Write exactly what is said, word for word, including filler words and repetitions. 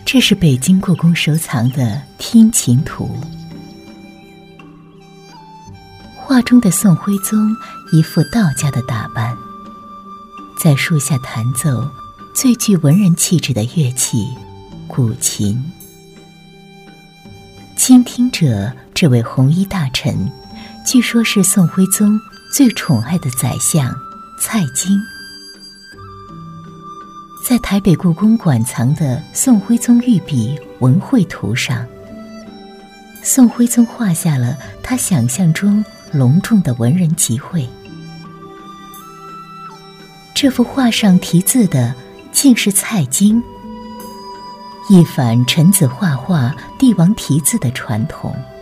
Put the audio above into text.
这是北京故宫收藏的听琴图。画中的宋徽宗一副道家的打扮，在树下弹奏最具文人气质的乐器古琴。倾听者这位红衣大臣，据说是宋徽宗最宠爱的宰相蔡京。在台北故宫馆藏的宋徽宗御笔文绘图上，宋徽宗画下了他想象中隆重的文人集会。这幅画上题字的竟是蔡京，一反臣子画画帝王题字的传统。